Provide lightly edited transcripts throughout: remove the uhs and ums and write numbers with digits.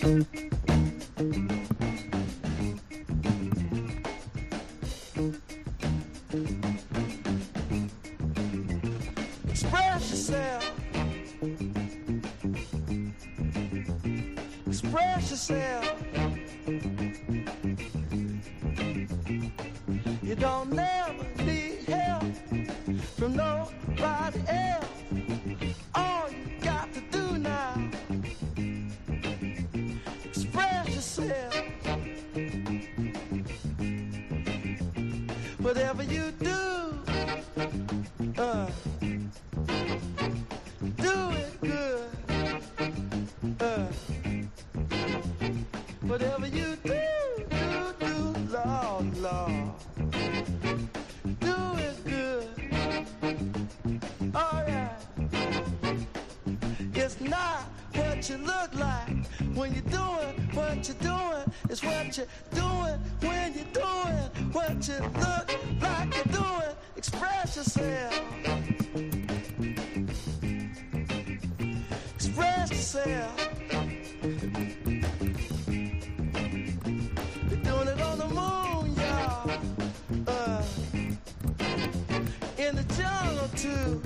Express yourself. Express yourself. You don't never need help from nobody else. All you got to do now, express yourself. Whatever you do, do it good. Whatever you do, Lord, Lord. Do it good. All right. It's not what you look like when you're doing what you're doing. It's what you're doing when you're doing what you look like you're doing. Express yourself. Express yourself. You're doing it on the moon, y'all. In the jungle too.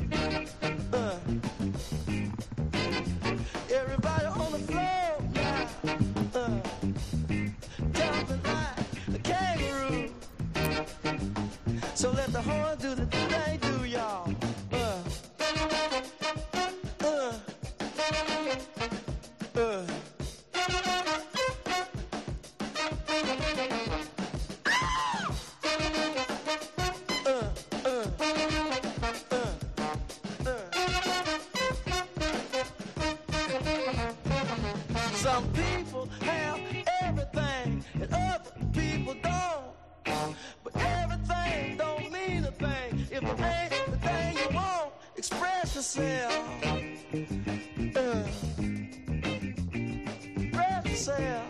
Everybody on the floor now. Jumping like a kangaroo. So let the horn do the thing they do, y'all. Some people have everything and other people don't. But everything don't mean a thing if it ain't the thing you want. Express yourself. Express yourself.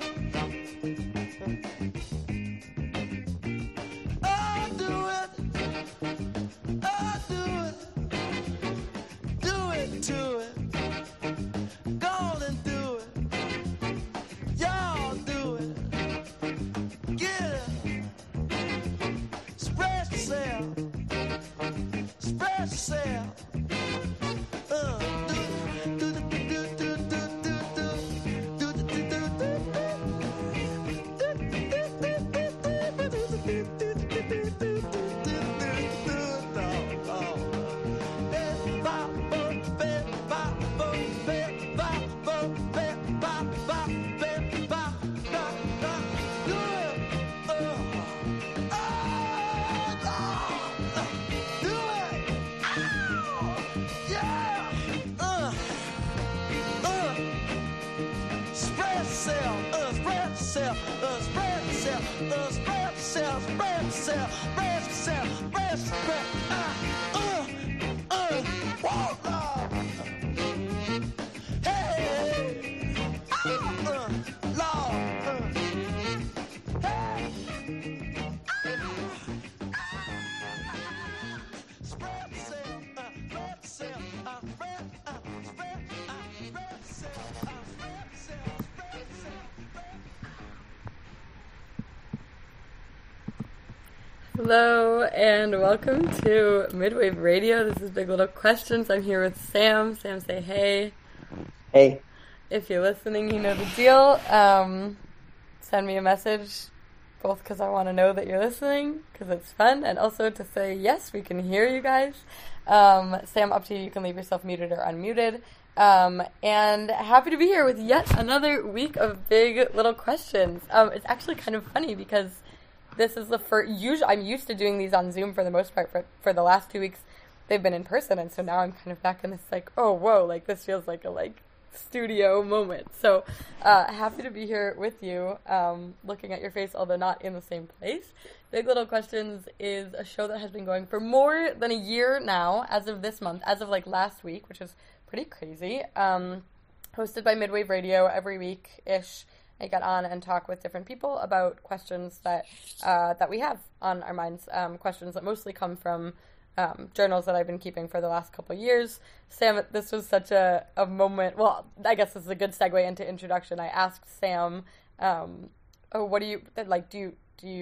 Oh, do it. Oh, do it. Do it to it. Go on and do it. Y'all do it. Get it. Express yourself. Express yourself. Hello and welcome to Midwave Radio. This is Big Little Questions. I'm here with Sam. Sam, say hey. Hey. If you're listening, you know the deal. Send me a message, both because I want to know that you're listening, because it's fun, and also to say, yes, we can hear you guys. Sam, up to you. You can leave yourself muted or unmuted. And happy to be here with yet another week of Big Little Questions. It's actually kind of funny because this is the first. I'm used to doing these on Zoom for the most part. For the last 2 weeks, they've been in person, and so now I'm kind of back in this oh whoa, this feels like a studio moment. So happy to be here with you, looking at your face, although not in the same place. Big Little Questions is a show that has been going for more than a year now, as of this month, as of last week, which is pretty crazy. Hosted by Midwave Radio every week-ish. I get on and talk with different people about questions that we have on our minds, questions that mostly come from journals that I've been keeping for the last couple of years. Sam, this was such a moment. Well, I guess this is a good segue into introduction. I asked Sam, what do you like? Do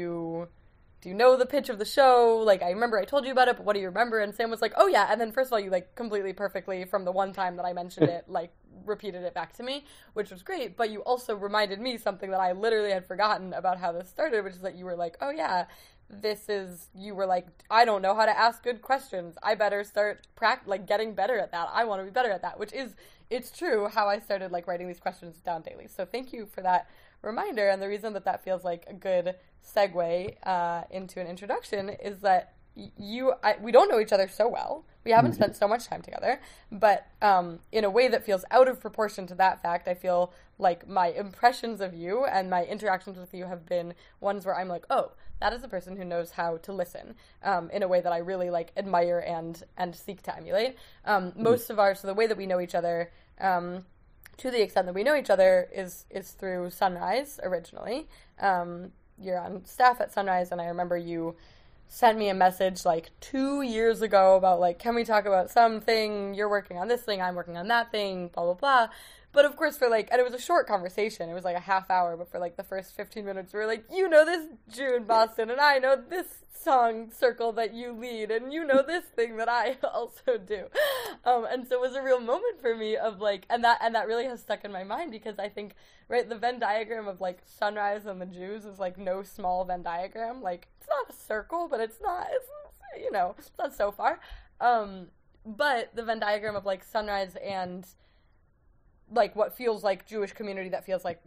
you know the pitch of the show? Like, I remember I told you about it, but what do you remember? And Sam was like, oh yeah. And then first of all, you like completely perfectly from the one time that I mentioned it, like repeated it back to me, which was great. But you also reminded me something that I literally had forgotten about how this started, which is that you were like, oh yeah, you were like, I don't know how to ask good questions. I better start getting better at that. I want to be better at that, which is, it's true how I started like writing these questions down daily. So thank you for that reminder. And the reason that feels like a good segue into an introduction is that we don't know each other so well. We haven't spent so much time together, but in a way that feels out of proportion to that fact, I feel like my impressions of you and my interactions with you have been ones where I'm like, oh, that is a person who knows how to listen in a way that I really like admire and seek to emulate. So the way that we know each other, to the extent that we know each other, is through Sunrise originally. You're on staff at Sunrise, and I remember you sent me a message like 2 years ago about like, can we talk about something? You're working on this thing, I'm working on that thing, blah, blah, blah. But of course and it was a short conversation. It was like a half hour, but for like the first 15 minutes, we were like, you know this Jew in Boston, and I know this song circle that you lead, and you know this thing that I also do. And so it was a real moment for me of like, and that really has stuck in my mind because I think, right, the Venn diagram of like Sunrise and the Jews is like no small Venn diagram. Like, it's not a circle, but it's not so far. But the Venn diagram of like Sunrise and like what feels like Jewish community that feels like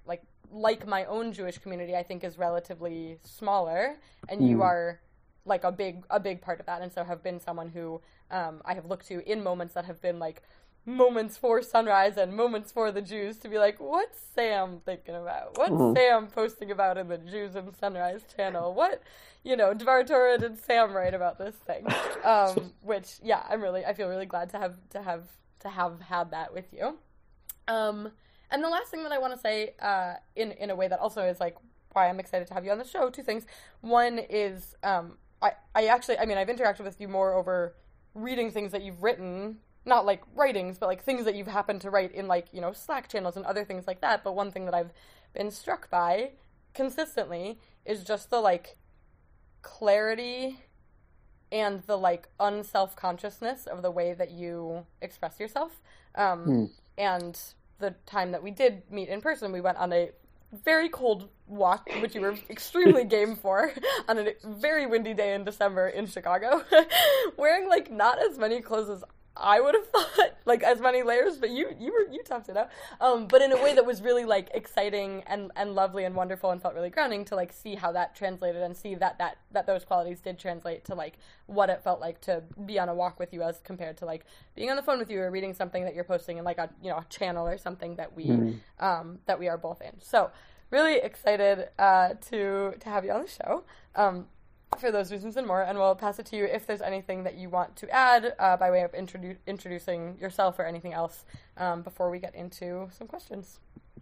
my own Jewish community, I think is relatively smaller, and you are like a big part of that, and so have been someone who I have looked to in moments that have been like moments for Sunrise and moments for the Jews to be like, what's Sam thinking about? What's Sam posting about in the Jews and Sunrise channel? What, Dvar Torah did Sam write about this thing? Which, yeah, I feel really glad to have had that with you. And the last thing that I want to say, in a way that also is like why I'm excited to have you on the show, two things. One is, I've interacted with you more over reading things that you've written, not like writings, but like things that you've happened to write in like, Slack channels and other things like that. But one thing that I've been struck by consistently is just the like clarity and the like unself-consciousness of the way that you express yourself. And the time that we did meet in person, we went on a very cold walk, which you were extremely game for, on a very windy day in December in Chicago, wearing like not as many clothes as I would have thought, like as many layers, but you toughed it out. But in a way that was really like exciting and lovely and wonderful, and felt really grounding to like see how that translated and see that those qualities did translate to like what it felt like to be on a walk with you as compared to like being on the phone with you or reading something that you're posting in like a a channel or something that we are both in. So really excited to have you on the show. For those reasons and more, and we'll pass it to you if there's anything that you want to add by way of introducing yourself or anything else before we get into some questions.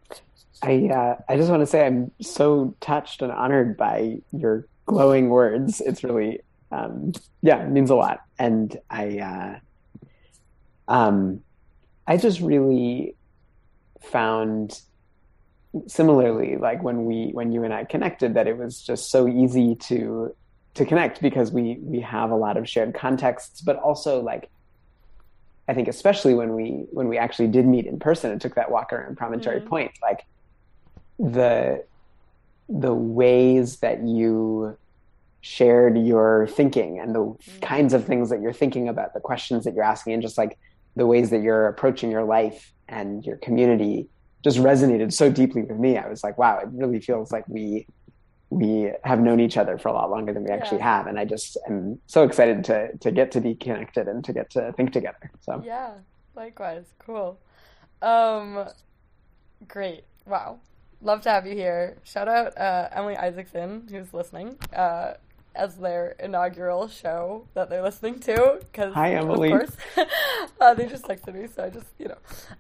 I just want to say I'm so touched and honored by your glowing words. It's really, it means a lot. And I just really found, similarly, like when you and I connected, that it was just so easy to connect because we have a lot of shared contexts, but also like, I think especially when we actually did meet in person and took that walk around Promontory Point, like the ways that you shared your thinking and the kinds of things that you're thinking about, the questions that you're asking, and just like the ways that you're approaching your life and your community just resonated so deeply with me. I was like, wow, it really feels like we have known each other for a lot longer than we actually have. And I just am so excited to get to be connected and to get to think together. So yeah, likewise. Cool. Great. Wow. Love to have you here. Shout out Emily Isaacson, who's listening, as their inaugural show that they're listening to. Hi, Emily. Of course. They just texted me, so I just,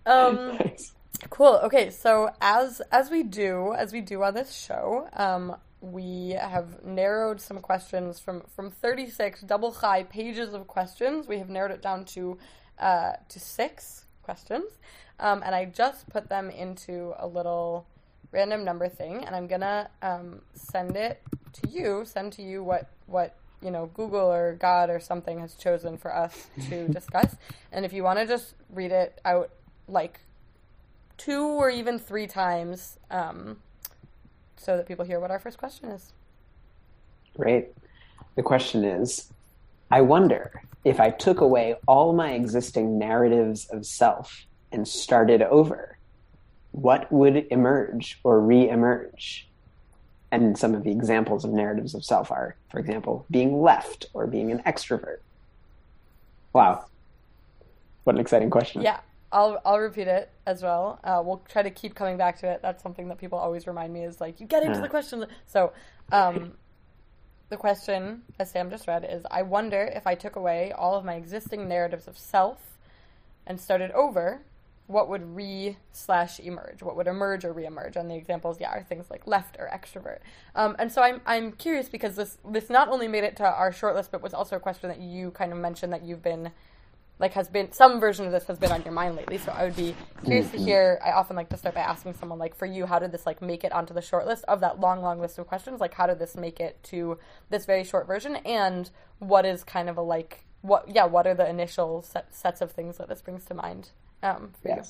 Thanks. Cool. Okay, so as we do on this show, we have narrowed some questions from 36 double high pages of questions. We have narrowed it down to 6 questions. And I just put them into a little random number thing, and I'm gonna send to you what Google or God or something has chosen for us to discuss. And if you want to just read it out like 2 or even 3 times, so that people hear what our first question is. Great. The question is, I wonder if I took away all my existing narratives of self and started over, what would emerge or re-emerge? And some of the examples of narratives of self are, for example, being left or being an extrovert. Wow. What an exciting question. Yeah, I'll repeat it as well. We'll try to keep coming back to it. That's something that people always remind me is like, you get into the question. So the question, as Sam just read, is, I wonder if I took away all of my existing narratives of self and started over, what would emerge? What would emerge or re-emerge? And the examples, are things like left or extrovert. And so I'm curious because this not only made it to our shortlist, but was also a question that you kind of mentioned that you've been, some version of this has been on your mind lately. So I would be curious to hear. I often like to start by asking someone, for you, how did this make it onto the shortlist of that long, long list of questions? How did this make it to this very short version? And what is kind of what are the initial sets of things that this brings to mind? For you.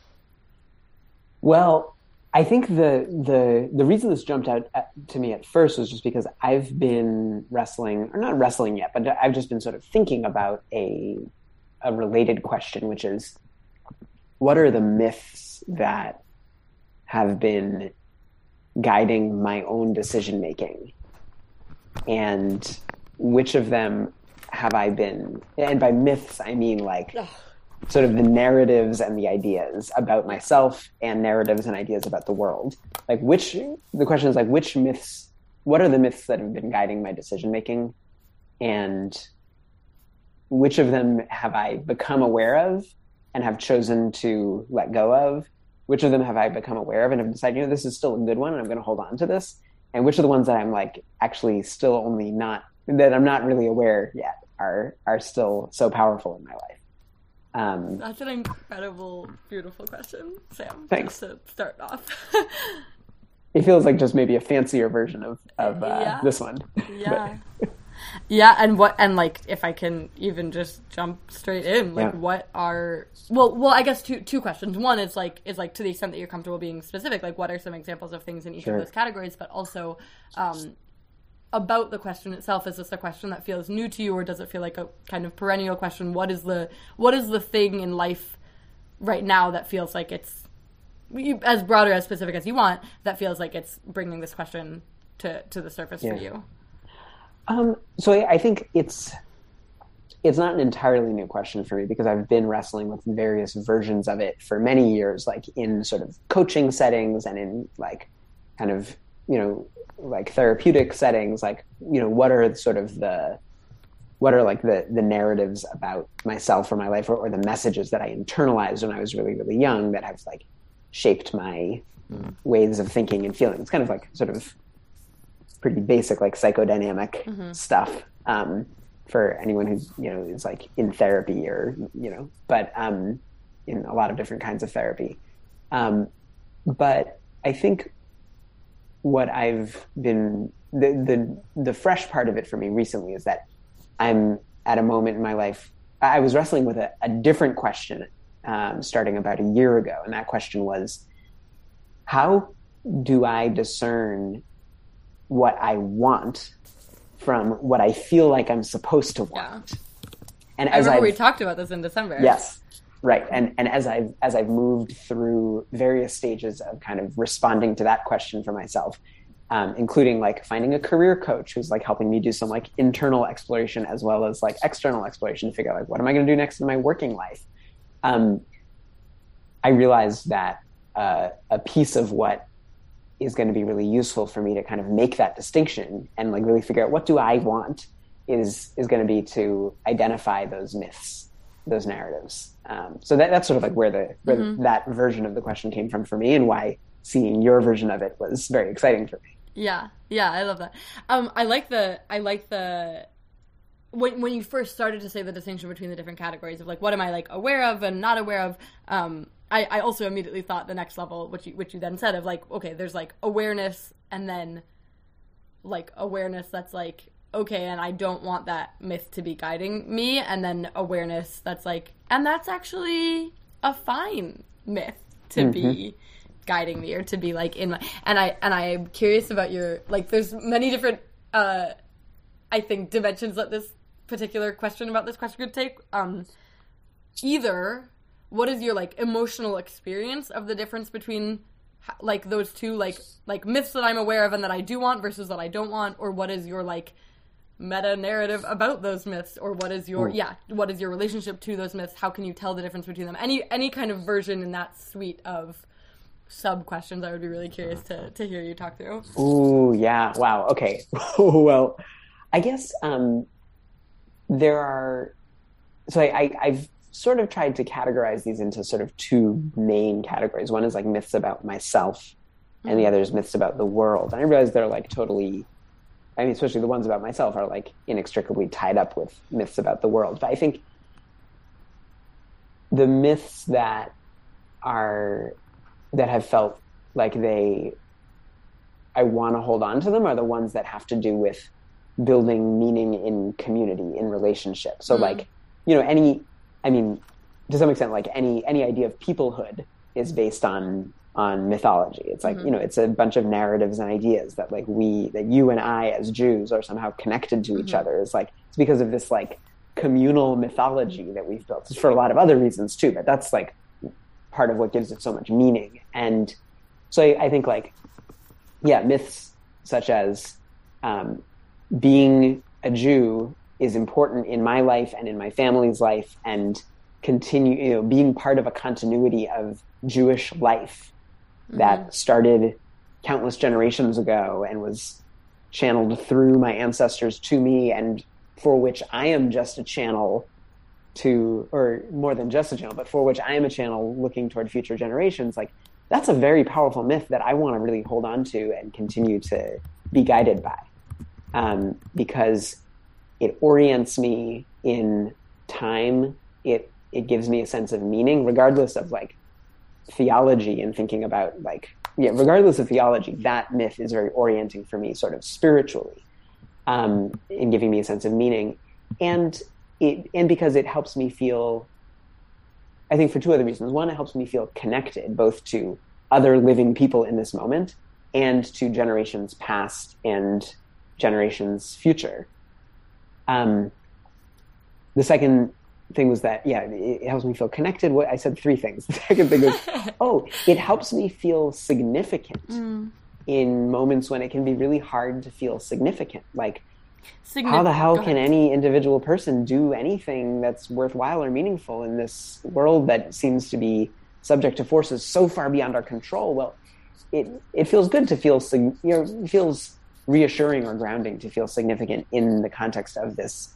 Well, I think the reason this jumped out to me at first was just because I've been wrestling, or not wrestling yet, but I've just been sort of thinking about a related question, which is, what are the myths that have been guiding my own decision making, and which of them have I been? And by myths, I mean sort of the narratives and the ideas about myself and narratives and ideas about the world. The question is which myths, what are the myths that have been guiding my decision making, and which of them have I become aware of and have chosen to let go of? Which of them have I become aware of and have decided, this is still a good one and I'm going to hold on to this? And which of the ones that I'm actually still that I'm not really aware yet are still so powerful in my life? That's an incredible, beautiful question, Sam. Thanks. Just to start off. It feels like just maybe a fancier version of this one. Yeah. Yeah, and if I can even just jump straight in, what are I guess two questions. One is to the extent that you're comfortable being specific, what are some examples of things in each of those categories, but also about the question itself. Is this a question that feels new to you, or does it feel like a kind of perennial question? What is the thing in life right now that feels like it's as broad or as specific as you want, that feels like it's bringing this question to the surface for you? So I think it's not an entirely new question for me, because I've been wrestling with various versions of it for many years, in sort of coaching settings and in kind of, therapeutic settings, what are sort of the narratives about myself or my life, or the messages that I internalized when I was really, really young that have shaped my ways of thinking and feeling. It's kind of sort of pretty basic, psychodynamic stuff, for anyone who's, is in therapy or, but in a lot of different kinds of therapy. But I think what I've been, the fresh part of it for me recently is that I'm at a moment in my life, I was wrestling with a different question starting about a year ago. And that question was, how do I discern what I want from what I feel like I'm supposed to want? Yeah. And I remember we talked about this in December. Yes. Right. And as I've moved through various stages of kind of responding to that question for myself, including finding a career coach who's helping me do some internal exploration as well as external exploration to figure out what am I going to do next in my working life. I realized that a piece of what is going to be really useful for me to kind of make that distinction and really figure out what do I want is going to be to identify those myths, those narratives. So that's sort of where that version of the question came from for me, and why seeing your version of it was very exciting for me. Yeah, yeah, I love that. I like the when you first started to say the distinction between the different categories of like what am I like aware of and not aware of. I also immediately thought the next level, which you then said, of like, okay, there's like awareness, and then like awareness that's like, okay, and I don't want that myth to be guiding me, and then awareness that's like, and that's actually a fine myth to be guiding me, or to be like in my, and I'm curious about your, like, there's many different I think dimensions that this particular question about this question could take. Either what is your like emotional experience of the difference between like those two like myths that I'm aware of and that I do want versus that I don't want, or what is your like meta narrative about those myths, or what is your what is your relationship to those myths? How can you tell the difference between them? Any kind of version in that suite of sub questions I would be really curious to hear you talk through. Ooh, yeah. Wow. Okay. Well, I guess there are, so I've sort of tried to categorize these into sort of two main categories. One is like myths about myself, and the other is myths about the world. And I realize they're like totally, I mean, especially the ones about myself are like inextricably tied up with myths about the world. But I think the myths that have felt like I want to hold on to them are the ones that have to do with building meaning in community, in relationship. So like, you know, to some extent, like any idea of peoplehood is based on mythology. It's like, you know, it's a bunch of narratives and ideas that like that you and I as Jews are somehow connected to each other. It's like, it's because of this like communal mythology that we've built. It's for a lot of other reasons too, but that's like part of what gives it so much meaning. And so I think like, yeah, myths such as being a Jew is important in my life and in my family's life, and continue, you know, being part of a continuity of Jewish life that started countless generations ago and was channeled through my ancestors to me, and for which I am just a channel to, or more than just a channel, but for which I am a channel looking toward future generations. Like, that's a very powerful myth that I want to really hold on to and continue to be guided by, because it orients me in time. It gives me a sense of meaning, regardless of like theology and thinking about like, regardless of theology, that myth is very orienting for me sort of spiritually, in giving me a sense of meaning. And because it helps me feel, I think for two other reasons. One, it helps me feel connected both to other living people in this moment and to generations past and generations future. The second thing was that, it helps me feel connected. What I said, three things. The second thing is, it helps me feel significant in moments when it can be really hard to feel significant. Like, how the hell can any individual person do anything that's worthwhile or meaningful in this world that seems to be subject to forces so far beyond our control? Well, it feels good to feel, it feels reassuring or grounding to feel significant in the context of this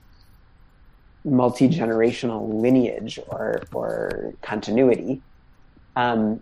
multi-generational lineage or continuity. And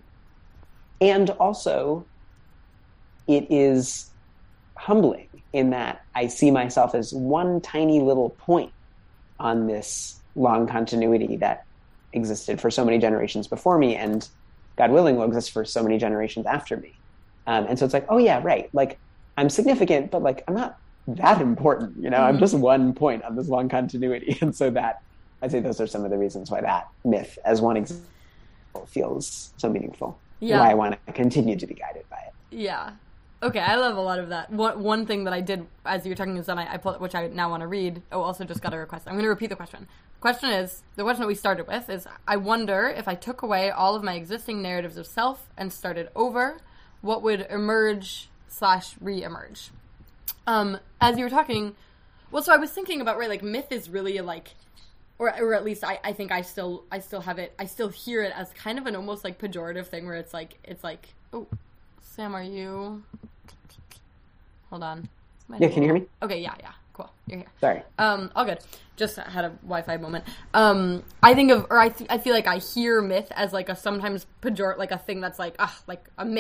also, it is humbling in that I see myself as one tiny little point on this long continuity that existed for so many generations before me, and God willing will exist for so many generations after me. And so it's like, oh yeah, right. Like, I'm significant, but like, I'm not that important, you know, I'm just one point on this long continuity. And so that, I'd say those are some of the reasons why that myth as one example feels so meaningful. Yeah. Why I want to continue to be guided by it. Yeah. Okay, I love a lot of that. One thing that I did as you were talking is then I pulled, which I now want to read. Oh, also just got a request. I'm going to repeat the question. The question that we started with is, I wonder if I took away all of my existing narratives of self and started over, what would emerge / re-emerge? As you were talking, well, so I was thinking about, right, like, myth is really like, or at least I think I still have it, I still hear it as kind of an almost like pejorative thing where it's like, oh, Sam, are you, hold on. Yeah, can you hear me? Okay, yeah, cool, you're here. Sorry. All good. Just had a Wi-Fi moment. I think of, or I feel like I hear myth as like a sometimes like a thing that's like, like a myth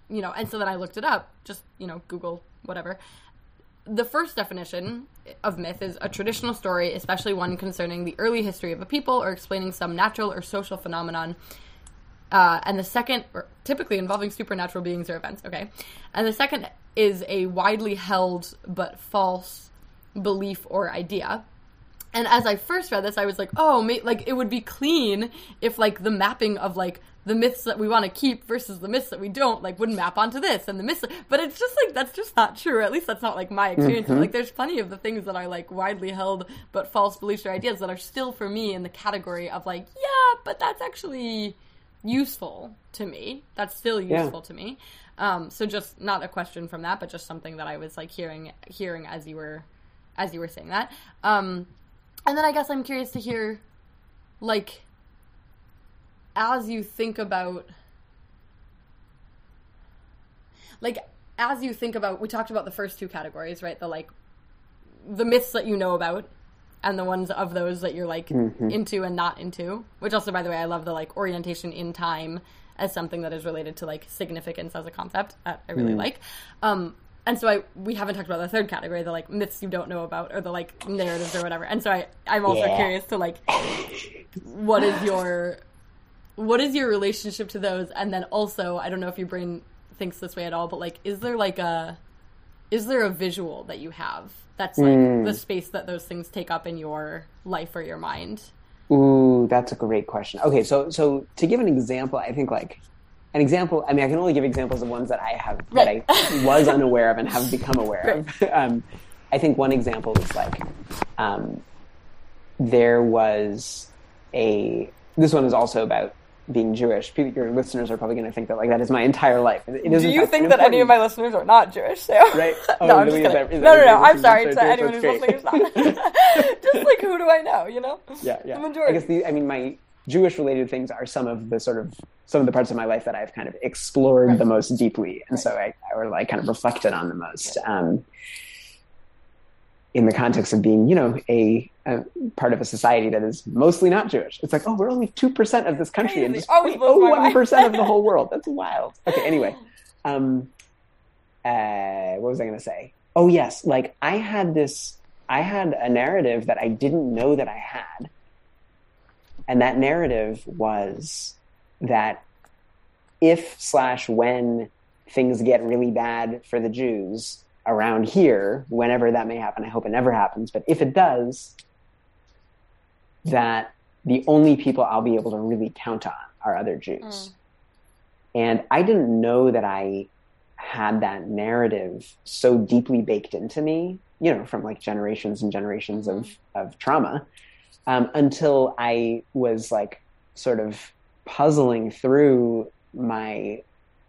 and so then I looked it up, just, Google, whatever. The first definition of myth is a traditional story, especially one concerning the early history of a people or explaining some natural or social phenomenon. And the second, or typically involving supernatural beings or events, okay? And the second is a widely held but false belief or idea. And as I first read this, I was like, it would be clean if, the mapping of, the myths that we want to keep versus the myths that we don't, would map onto this, and the myths, but it's just, that's just not true, or at least that's not, my experience. Mm-hmm. There's plenty of the things that are, widely held but false beliefs or ideas that are still, for me, in the category of, yeah, but that's actually useful to me. That's still useful to me. So just not a question from that, but just something that I was, hearing as you were saying that. And then I guess I'm curious to hear, as you think about, we talked about the first two categories, right? The myths that you know about, and the ones of those that you're, into and not into, which also, by the way, I love the, orientation in time as something that is related to, significance as a concept. I really like. And so we haven't talked about the third category, the, myths you don't know about, or the, narratives or whatever. And so I'm also curious to, what is your relationship to those? And then also, I don't know if your brain thinks this way at all, but, is there a visual that you have that's, the space that those things take up in your life or your mind? Ooh, that's a great question. Okay, so to give an example, I think, an example, I can only give examples of ones that I have, that I was unaware of and have become aware of. I think one example is, there was this one is also about being Jewish. Your listeners are probably going to think that that is my entire life. Do you think that any of my listeners are not Jewish? So? Right? Oh, no, I'm really? just kidding. No. I'm sorry to anyone who's listening who's not. Just who do I know? Yeah. The majority. I guess my Jewish-related things are some of the parts of my life that I've kind of explored the most deeply, and so I kind of reflected on the most. In the context of being, a part of a society that is mostly not Jewish. It's we're only 2% of this country and just 0.01% of the whole world. That's wild. Okay, anyway. What was I going to say? Oh, yes. I had a narrative that I didn't know that I had. And that narrative was that if/when things get really bad for the Jews around here, whenever that may happen, I hope it never happens, but if it does, that the only people I'll be able to really count on are other Jews. And I didn't know that I had that narrative so deeply baked into me, from generations and generations of trauma, until I was sort of puzzling through my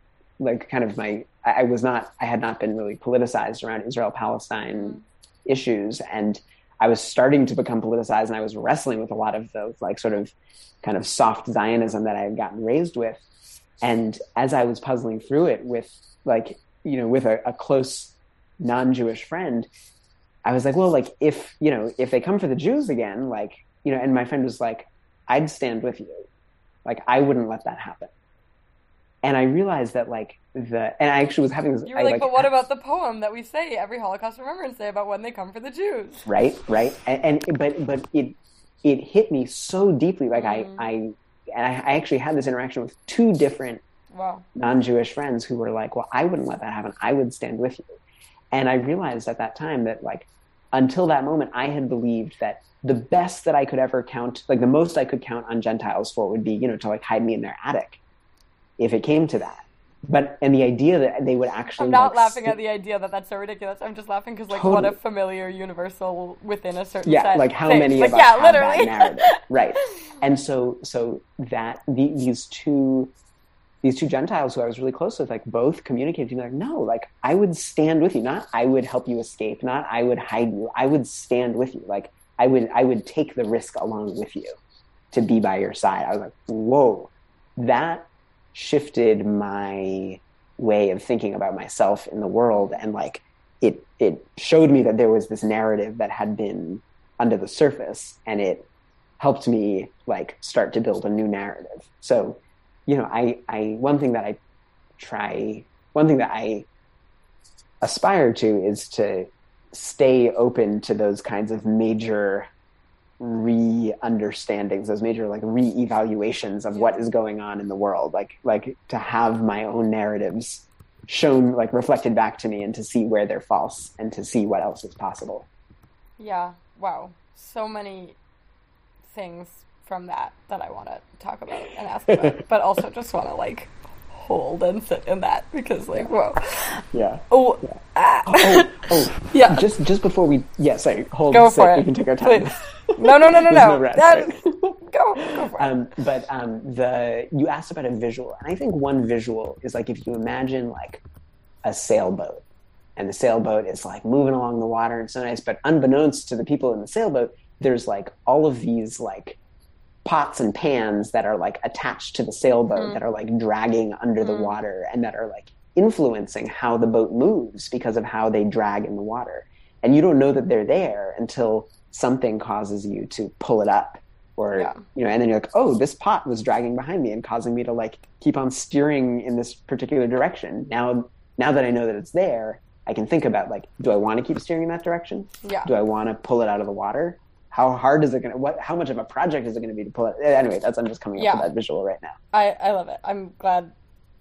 I had not been really politicized around Israel-Palestine issues, and I was starting to become politicized, and I was wrestling with a lot of the sort of kind of soft Zionism that I had gotten raised with. And as I was puzzling through it with with a close non-Jewish friend, I was if they come for the Jews again, and my friend was I'd stand with you. I wouldn't let that happen. And I realized that and I actually was having this. You were but what about the poem that we say every Holocaust Remembrance Day about when they come for the Jews? Right. But it hit me so deeply. I actually had this interaction with two different non-Jewish friends who were well, I wouldn't let that happen. I would stand with you. And I realized at that time that until that moment, I had believed that the best that I could ever count, the most I could count on Gentiles for would be, to hide me in their attic, if it came to that. And the idea that they would actually... I'm not laughing at the idea that that's so ridiculous. I'm just laughing because, totally. What a familiar universal within a certain set. How many of us have literally. That narrative. Right. And so that these two Gentiles who I was really close with, both communicated to me, no, I would stand with you. Not I would help you escape. Not I would hide you. I would stand with you. I would take the risk along with you to be by your side. I was whoa, that shifted my way of thinking about myself in the world, and it showed me that there was this narrative that had been under the surface, and it helped me start to build a new narrative. So I one thing that I try one thing that I aspire to is to stay open to those kinds of major re-understandings, those major like re-evaluations of what is going on in the world, like to have my own narratives shown, like reflected back to me, and to see where they're false and to see what else is possible. Yeah. Wow. So many things from that I want to talk about and ask about, but also just want to like hold and sit in that because like, whoa. Yeah. Oh. Yeah. Yeah. Just before we, sorry, hold. Go for it. We can take our time. Please. No. No rush, right? Go for it. But you asked about a visual, and I think one visual is like if you imagine like a sailboat, and the sailboat is like moving along the water and so nice, but unbeknownst to the people in the sailboat, there's like all of these like pots and pans that are like attached to the sailboat that are like dragging under the water and that are like influencing how the boat moves because of how they drag in the water. And you don't know that they're there until something causes you to pull it up, or you know, and then you're like, oh, this pot was dragging behind me and causing me to like keep on steering in this particular direction. Now that I know that it's there, I can think about like, do I want to keep steering in that direction? Yeah. Do I want to pull it out of the water? How hard is it going to, how much of a project is it going to be to pull it? Anyway, I'm just coming up with that visual right now. I love it. I'm glad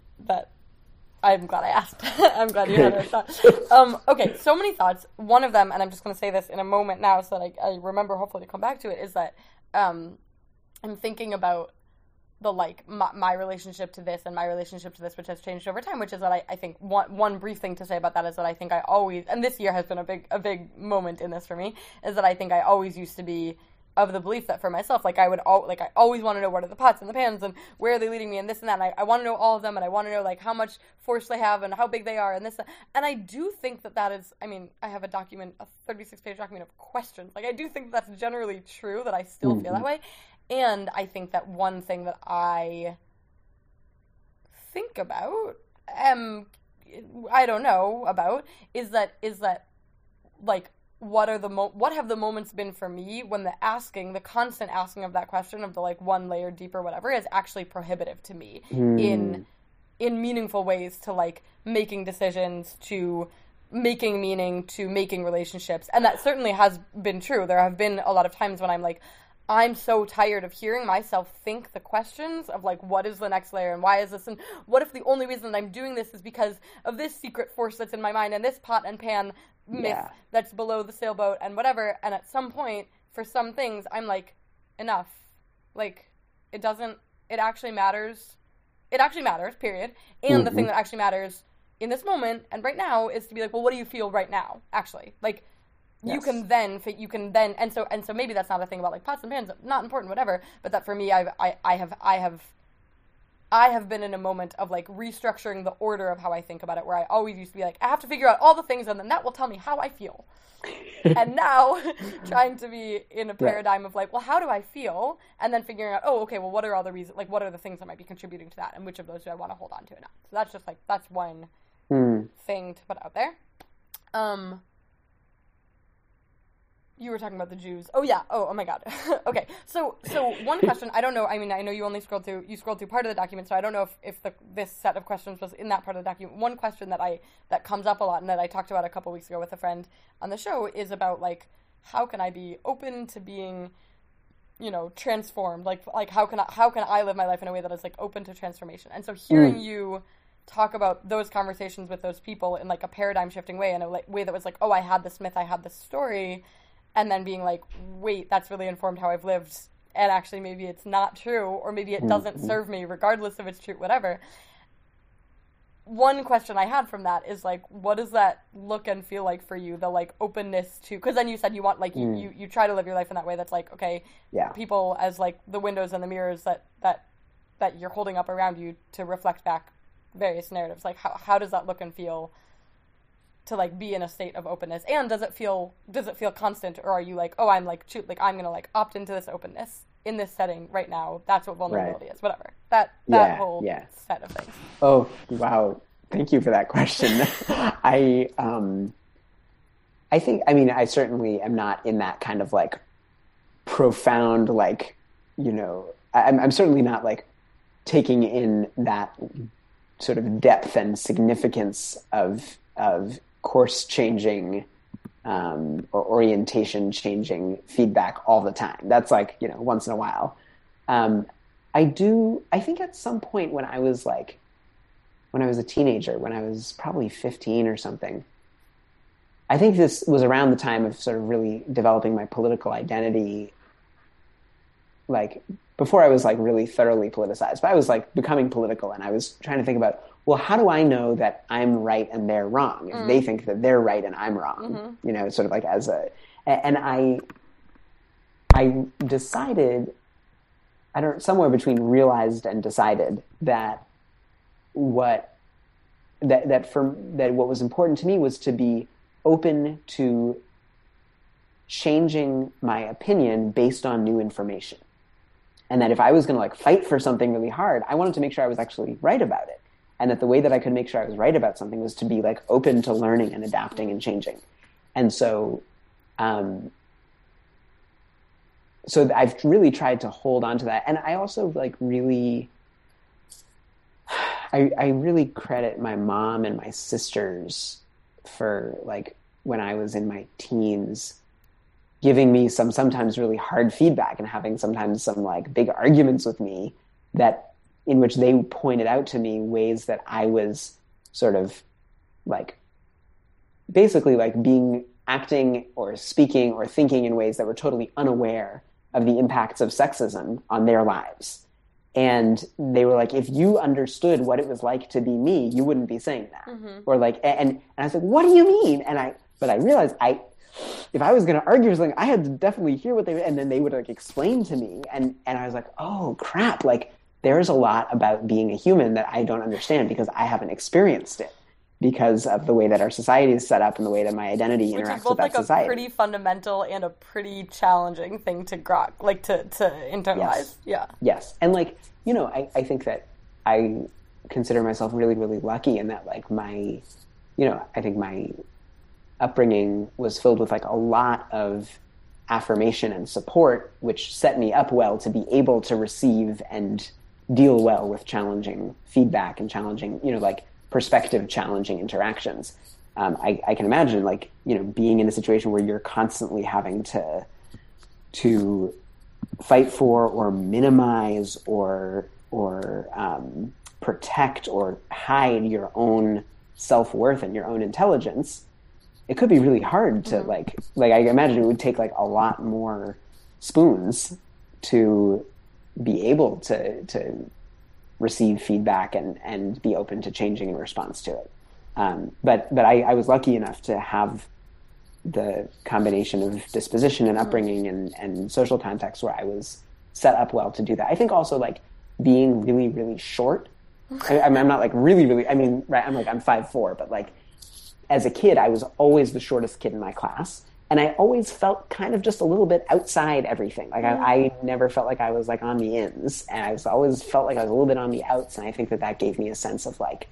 I asked. I'm glad you had a thought. Okay, so many thoughts. One of them, and I'm just going to say this in a moment now so that I remember hopefully to come back to it, is that I'm thinking about the like my relationship to this and my relationship to this, which has changed over time, which is that I think one brief thing to say about that is that I think I always, and this year has been a big moment in this for me, is that I think I always used to be of the belief that for myself, like I always want to know what are the pots and the pans and where are they leading me and this and that, and I want to know all of them, and I want to know like how much force they have and how big they are and this, and I do think that is, I mean, I have a 36-page document of questions, like I do think that's generally true, that I still feel that way. And I think that one thing that I think about, I don't know about, is that like, what have the moments been for me when the constant asking of that question of the like one layer deeper whatever is actually prohibitive to me in meaningful ways, to like making decisions, to making meaning, to making relationships. And that certainly has been true. There have been a lot of times when I'm like, I'm so tired of hearing myself think the questions of like, what is the next layer and why is this, and what if the only reason I'm doing this is because of this secret force that's in my mind and this pot and pan myth that's below the sailboat and whatever. And at some point, for some things, I'm like, enough. Like, it actually matters, period. And the thing that actually matters in this moment and right now is to be like, well, what do you feel right now, actually? Like, yes. You can then, and so maybe that's not a thing about like pots and pans, not important, whatever. But that for me, I have been in a moment of like restructuring the order of how I think about it, where I always used to be like, I have to figure out all the things, and then that will tell me how I feel. And now, trying to be in a paradigm of like, well, how do I feel, and then figuring out, oh, okay, well, what are all the reasons? Like, what are the things that might be contributing to that, and which of those do I want to hold on to or not? So that's just like that's one thing to put out there. You were talking about the Jews. Oh yeah. Oh my God. Okay. So one question. I don't know. I mean, I know you only scrolled through part of the document, so I don't know if this set of questions was in that part of the document. One question that comes up a lot and that I talked about a couple weeks ago with a friend on the show is about like, how can I be open to being, you know, transformed? Like how can I live my life in a way that is like open to transformation? And so hearing you talk about those conversations with those people in like a paradigm shifting way, in a way that was like, oh, I had this myth, I had this story. And then being like, wait, that's really informed how I've lived, and actually maybe it's not true, or maybe it doesn't serve me, regardless if it's true, whatever. One question I had from that is like, what does that look and feel like for you, the like openness to, because then you said you want like, you try to live your life in that way that's like, okay, people as like the windows and the mirrors that you're holding up around you to reflect back various narratives. Like how does that look and feel to like be in a state of openness, and does it feel constant, or are you like, oh, I'm like, shoot, like I'm gonna like opt into this openness in this setting right now? That's what vulnerability is. Whatever that whole set of things. Oh wow, thank you for that question. I think, I mean, I certainly am not in that kind of like profound, like, you know, I'm certainly not like taking in that sort of depth and significance of course changing or orientation changing feedback all the time. That's like, you know, once in a while. I think at some point when I was a teenager, when I was probably 15 or something, I think this was around the time of sort of really developing my political identity, like before I was like really thoroughly politicized, but I was like becoming political, and I was trying to think about, well, how do I know that I'm right and they're wrong? If they think that they're right and I'm wrong, you know, sort of like and I decided, somewhere between realized and decided that what was important to me was to be open to changing my opinion based on new information. And that if I was going to like fight for something really hard, I wanted to make sure I was actually right about it. And that the way that I could make sure I was right about something was to be like open to learning and adapting and changing. And so, so I've really tried to hold on to that. And I also like really, I really credit my mom and my sisters for like when I was in my teens, giving me some sometimes really hard feedback and having sometimes some like big arguments with me that in which they pointed out to me ways that I was sort of like basically like acting or speaking or thinking in ways that were totally unaware of the impacts of sexism on their lives. And they were like, if you understood what it was like to be me, you wouldn't be saying that. Or like, and I was like, what do you mean? But I realized if I was going to argue something, I had to definitely hear what and then they would like explain to me. And I was like, oh crap. Like there's a lot about being a human that I don't understand because I haven't experienced it because of the way that our society is set up and the way that my identity interacts with that society. Which is both like a pretty fundamental and a pretty challenging thing to grok, like to internalize. Yes. Yeah. Yes. And like, you know, I think that I consider myself really, really lucky in that like I think my upbringing was filled with like a lot of affirmation and support, which set me up well to be able to receive and deal well with challenging feedback and challenging, you know, like perspective challenging interactions. I can imagine like, you know, being in a situation where you're constantly having to fight for or minimize or protect or hide your own self-worth and your own intelligence. It could be really hard to like I imagine it would take like a lot more spoons to be able to receive feedback and be open to changing in response to it. But I was lucky enough to have the combination of disposition and upbringing and social context where I was set up well to do that. I think also like being really, really short. I'm not like really, I mean, right, I'm 5'4", but like as a kid, I was always the shortest kid in my class. And I always felt kind of just a little bit outside everything. Like I never felt like I was like on the ins, and I always felt like I was a little bit on the outs. And I think that gave me a sense of like,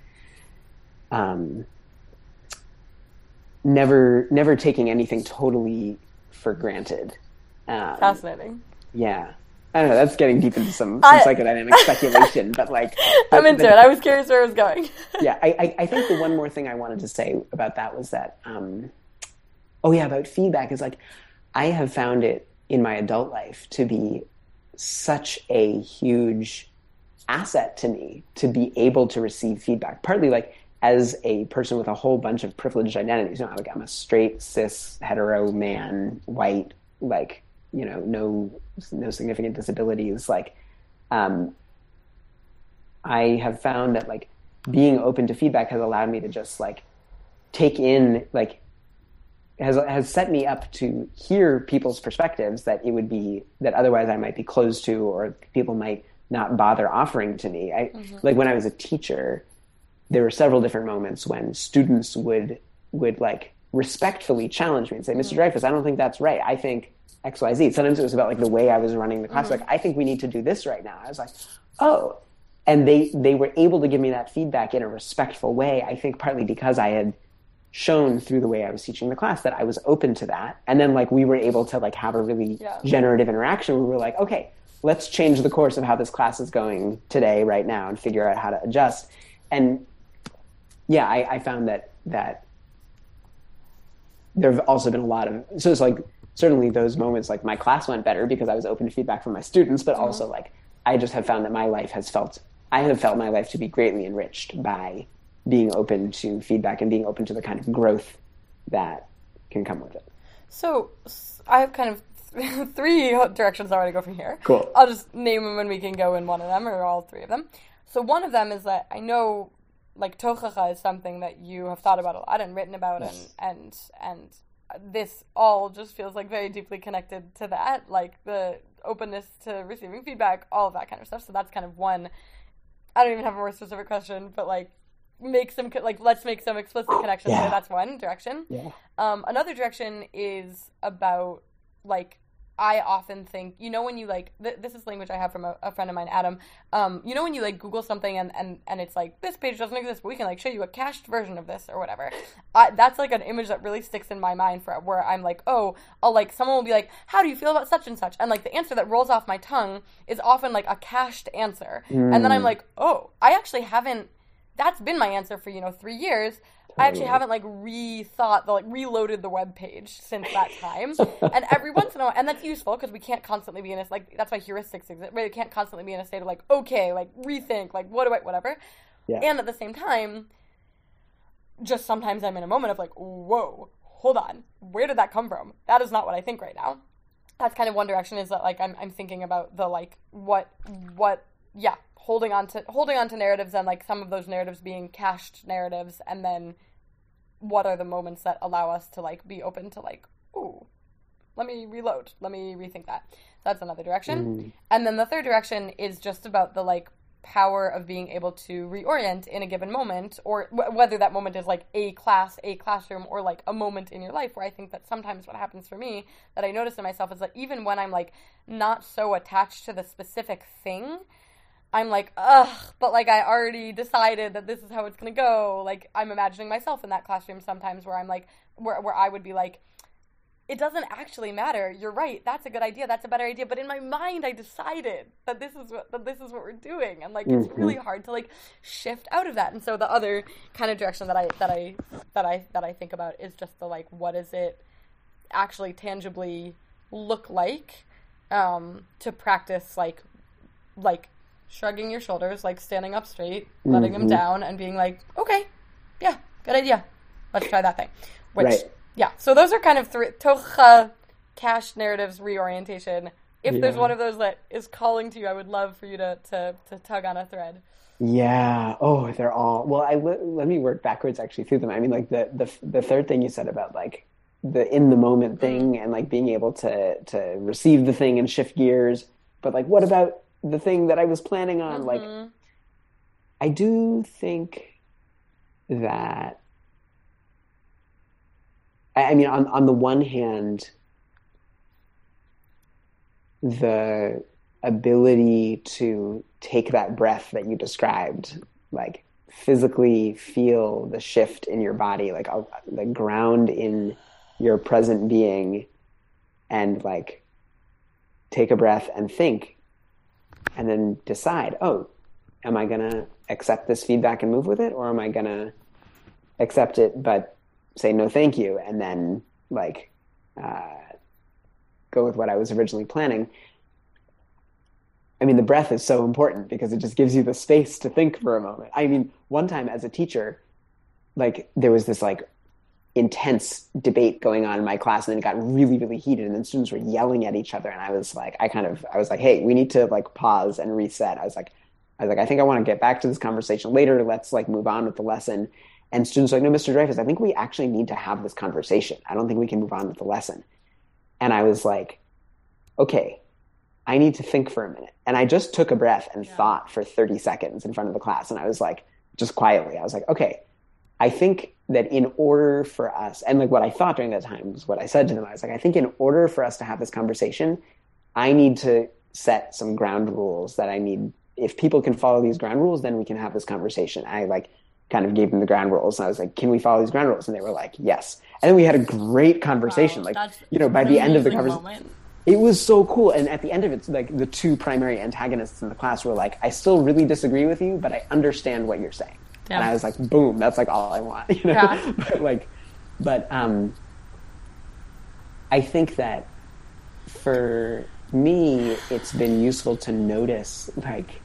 never taking anything totally for granted. Fascinating. Yeah. I don't know, that's getting deep into some psychodynamic speculation, but like... I'm into it. I was curious where it was going. Yeah, I think the one more thing I wanted to say about that was that, about feedback is like, I have found it in my adult life to be such a huge asset to me to be able to receive feedback, partly like as a person with a whole bunch of privileged identities. You know, like I'm a straight, cis, hetero man, white, like, you know, no significant disabilities. Like, I have found that like being open to feedback has allowed me to just like take in, like, has set me up to hear people's perspectives that otherwise I might be closed to, or people might not bother offering to me. Like when I was a teacher, there were several different moments when students would like respectfully challenge me and say, Mr. Dreyfus, I don't think that's right. I think XYZ. Sometimes it was about like the way I was running the class. Like, I think we need to do this right now. I was like, oh. And they were able to give me that feedback in a respectful way, I think partly because I had shown through the way I was teaching the class that I was open to that. And then like we were able to like have a really generative interaction where we were like, okay, let's change the course of how this class is going today, right now, and figure out how to adjust. and yeah, I found that there have also been a lot of, so it's like certainly those moments, like my class went better because I was open to feedback from my students, but also like I just have found that I have felt my life to be greatly enriched by being open to feedback and being open to the kind of growth that can come with it. So I have kind of three directions I want to go from here. Cool. I'll just name them and we can go in one of them or all three of them. So one of them is that I know, like, tochacha is something that you have thought about a lot and written about, yes. and this all just feels like very deeply connected to that, like the openness to receiving feedback, all of that kind of stuff. So that's kind of one. I don't even have a more specific question, but like let's make some explicit connections. Yeah. So that's one direction. Yeah. Another direction is about, like, I often think, when you, like, this is language I have from a friend of mine, Adam, when you, like, Google something and it's like, this page doesn't exist, but we can, like, show you a cached version of this or whatever. That's, like, an image that really sticks in my mind where I'm like, oh, someone will be like, how do you feel about such and such? And, like, the answer that rolls off my tongue is often, like, a cached answer. And then I'm like, oh, I actually haven't, that's been my answer for, 3 years. I actually haven't, like, reloaded the web page since that time. And every once in a while, and that's useful because we can't constantly be in a, like, that's why heuristics exist. We can't constantly be in a state of, like, okay, like, rethink, like, whatever. Yeah. And at the same time, just sometimes I'm in a moment of, like, whoa, hold on, where did that come from? That is not what I think right now. That's kind of one direction, is that, like, I'm thinking about the, like, holding on to narratives, and, like, some of those narratives being cached narratives, and then what are the moments that allow us to, like, be open to, like, ooh, let me reload, let me rethink that. So that's another direction. And then the third direction is just about the, like, power of being able to reorient in a given moment, or whether that moment is, like, a classroom, or, like, a moment in your life, where I think that sometimes what happens for me that I notice in myself is that even when I'm, like, not so attached to the specific thing, I'm like, ugh, but, like, I already decided that this is how it's going to go. Like, I'm imagining myself in that classroom sometimes where I'm like, where I would be like, it doesn't actually matter. You're right. That's a good idea. That's a better idea. But in my mind, I decided that this is what we're doing. And, like, it's really hard to, like, shift out of that. And so the other kind of direction that I think about is just the, like, what does it actually tangibly look like to practice, like shrugging your shoulders, like standing up straight, letting them down, and being like, okay, yeah, good idea. Let's try that thing. Which, right. Yeah. So those are kind of three: tocha, cached narratives, reorientation. If there's one of those that is calling to you, I would love for you to tug on a thread. Yeah. Oh, they're all. Well, let me work backwards actually through them. I mean, like the third thing you said about, like, the in the moment thing, and, like, being able to receive the thing and shift gears. But, like, what about the thing that I was planning on? Like, I do think that, I mean, on the one hand, the ability to take that breath that you described, like, physically feel the shift in your body, like, the ground in your present being, and, like, take a breath and think, and then decide, oh, am I going to accept this feedback and move with it? Or am I going to accept it but say no thank you, and then, like, go with what I was originally planning? I mean, the breath is so important because it just gives you the space to think for a moment. I mean, one time as a teacher, like, there was this, like, intense debate going on in my class, and then it got really, really heated, and then students were yelling at each other, and I was like, hey, we need to, like, pause and reset. I was like, I think I want to get back to this conversation later. Let's, like, move on with the lesson. And students were like, no, Mr. Dreyfus, I think we actually need to have this conversation. I don't think we can move on with the lesson. And I was like, okay, I need to think for a minute. And I just took a breath and thought for 30 seconds in front of the class. And I was like, just quietly, I was like, okay, I think that in order for us, and, like, what I thought during that time was what I said to them. I was like, I think in order for us to have this conversation, I need to set some ground rules that I need. If people can follow these ground rules, then we can have this conversation. I, like, kind of gave them the ground rules, and I was like, can we follow these ground rules? And they were like, yes. And then we had a great conversation. Wow, like, by the end of the conversation, it was so cool. And at the end of it, like, the two primary antagonists in the class were like, I still really disagree with you, but I understand what you're saying. And I was like, boom, that's like all I want, you know? Yeah. but I think that for me, it's been useful to notice, like,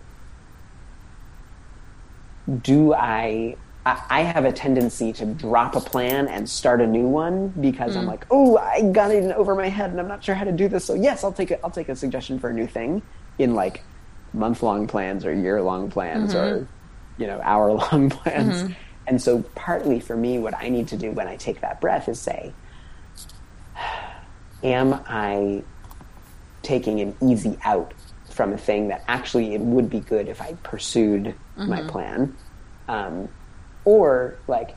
I have a tendency to drop a plan and start a new one because I'm like, oh, I got it over my head and I'm not sure how to do this. So yes, I'll take a suggestion for a new thing in like month-long plans or year-long plans or, you know, hour-long plans. And so partly for me, what I need to do when I take that breath is say, am I taking an easy out from a thing that actually it would be good if I pursued my plan? Or like,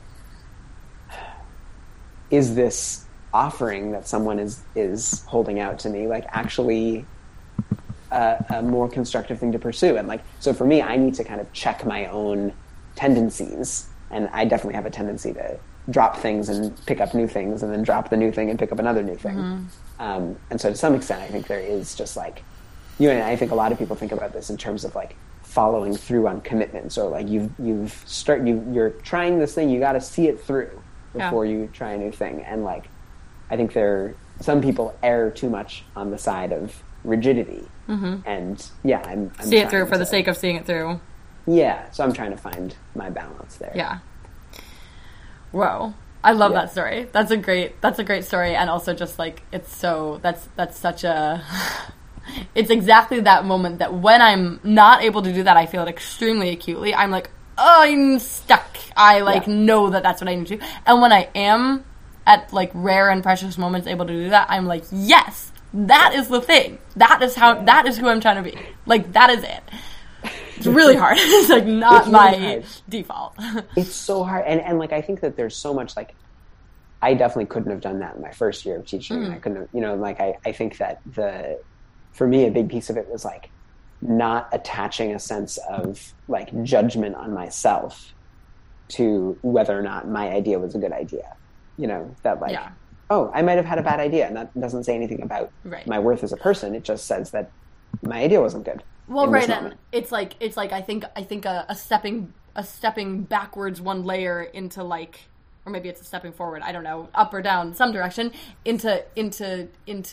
is this offering that someone is holding out to me like actually a more constructive thing to pursue? And like, so for me, I need to kind of check my own tendencies, and I definitely have a tendency to drop things and pick up new things, and then drop the new thing and pick up another new thing. And so to some extent, I think there is just like, you know, I think a lot of people think about this in terms of like following through on commitments, or like you're trying this thing, you got to see it through before you try a new thing. And like, I think some people err too much on the side of rigidity. And yeah, I'm see it through for the sake of seeing it through. Yeah, so I'm trying to find my balance there. Yeah. Whoa. I love that story. That's a great story. And also just like, it's such a, it's exactly that moment that when I'm not able to do that, I feel it extremely acutely. I'm like, oh, I'm stuck. I like know that that's what I need to do. And when I am at like rare and precious moments able to do that, I'm like, yes, that is the thing. That is that is who I'm trying to be. Like, that is it. It's really hard. It's like not my default. It's so hard. And like, I think that there's so much like, I definitely couldn't have done that in my first year of teaching. I couldn't have, you know, like I think that for me, a big piece of it was like not attaching a sense of like judgment on myself to whether or not my idea was a good idea. You know, that like, oh, I might have had a bad idea, and that doesn't say anything about my worth as a person. It just says that my idea wasn't good. Well, right, and it's like I think a stepping backwards one layer into like, or maybe it's a stepping forward, I don't know, up or down, some direction, into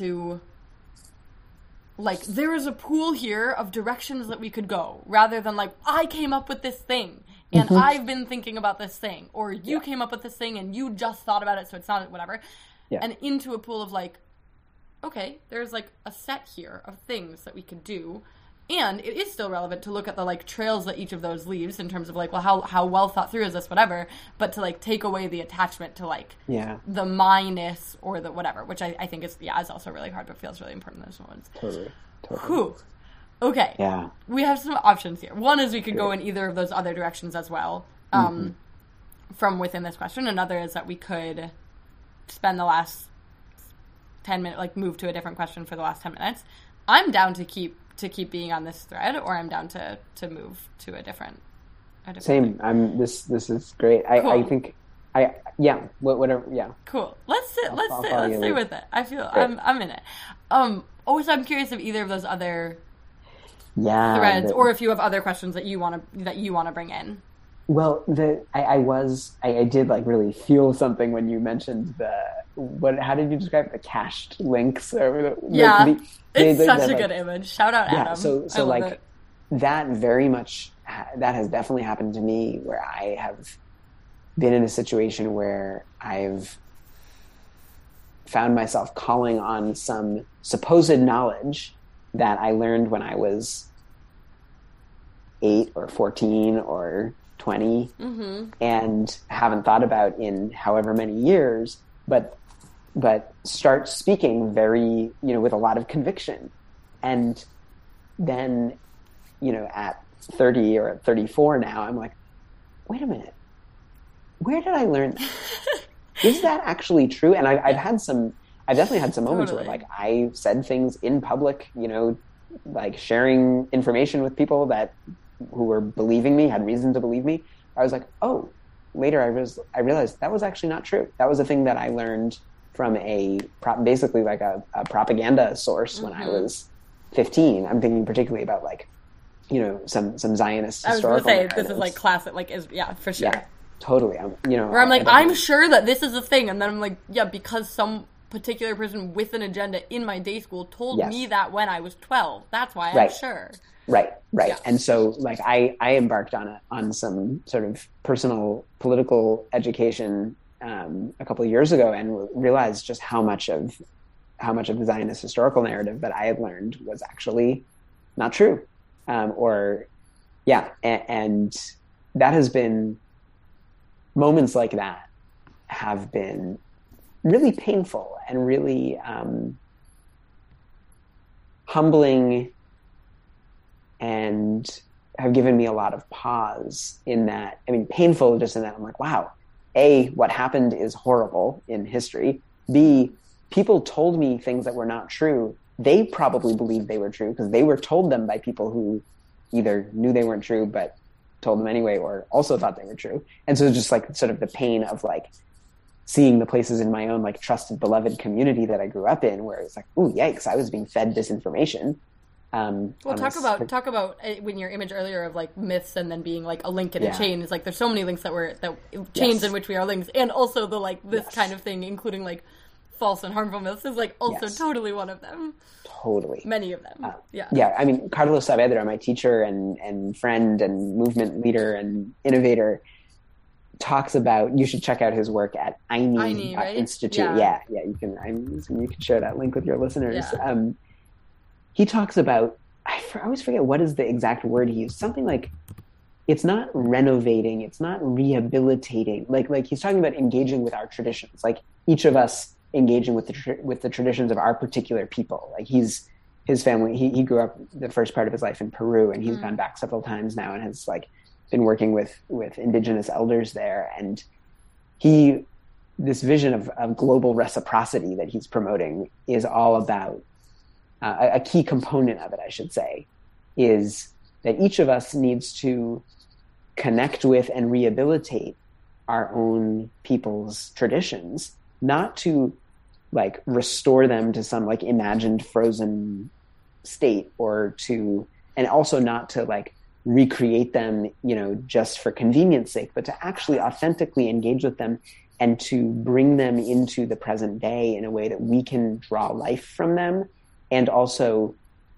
like, there is a pool here of directions that we could go, rather than like, I came up with this thing, and I've been thinking about this thing, or you came up with this thing, and you just thought about it, so it's not whatever, and into a pool of like, okay, there's like a set here of things that we could do. And it is still relevant to look at the, like, trails that each of those leaves in terms of, like, well, how well thought through is this, whatever, but to, like, take away the attachment to, like, the minus or the whatever, which I think is also really hard, but feels really important in those moments. Totally. Whew. Okay. Yeah. We have some options here. One is we could go in either of those other directions as well, from within this question. Another is that we could spend the last 10 minutes, like, move to a different question for the last 10 minutes. I'm down to keep being on this thread, or I'm down to move to a different Same. This is great. Cool. I think whatever. Yeah. Cool. Let's sit with it. I feel I'm in it. So I'm curious if either of those other threads, or if you have other questions that you want to bring in. Well, I did like really feel something when you mentioned how did you describe the cached links? It's such a good image. Shout out Adam. So like that very much, that has definitely happened to me, where I have been in a situation where I've found myself calling on some supposed knowledge that I learned when I was 8 or 14 or 20 and haven't thought about in however many years, but start speaking very, with a lot of conviction. And then, at 30 or at 34 now, I'm like, wait a minute, where did I learn that? Is that actually true? And I've definitely had some moments where like I said things in public, like sharing information with people who were believing me, had reason to believe me. I was like, oh, later I realized that was actually not true. That was a thing that I learned from basically like a propaganda source when I was 15. I'm thinking particularly about like some Zionist I was going to historical say, narratives. this is like classic, like, yeah, for sure. Yeah, totally. Where I'm like, I'm sure that this is a thing, and then I'm like, yeah, because some particular person with an agenda in my day school told me that when I was 12. That's why I'm sure. Right. Yeah. And so, like, I embarked on some sort of personal political education a couple of years ago, and realized just how much of the Zionist historical narrative that I had learned was actually not true, and that has been, moments like that have been really painful and really humbling, and have given me a lot of pause in that. I mean, painful just in that I'm like, wow, A, what happened is horrible in history. B, people told me things that were not true. They probably believed they were true because they were told them by people who either knew they weren't true but told them anyway, or also thought they were true. And so just like sort of the pain of like seeing the places in my own like trusted, beloved community that I grew up in where it's like, ooh, yikes, I was being fed disinformation. Well, talk about when your image earlier of like myths and then being like a link in a chain is like, there's so many links chains in which we are links, and also the like this kind of thing, including like false and harmful myths, is like also totally one of them. Totally. Many of them. Yeah. I mean, Carlos Saavedra, my teacher and friend and movement leader and innovator, talks about, you should check out his work at Aini right? Institute. Yeah. You can share that link with your listeners. Yeah. He talks about, I always forget what is the exact word he used. Something like, it's not renovating, it's not rehabilitating. Like he's talking about engaging with our traditions. Like each of us engaging with the traditions of our particular people. Like his family, he grew up the first part of his life in Peru, and he's gone back several times now and has like been working with indigenous elders there. And this vision of global reciprocity that he's promoting is all about, a key component of it, I should say, is that each of us needs to connect with and rehabilitate our own people's traditions, not to like restore them to some like imagined frozen state, and also not to like recreate them, just for convenience sake, but to actually authentically engage with them and to bring them into the present day in a way that we can draw life from them, and also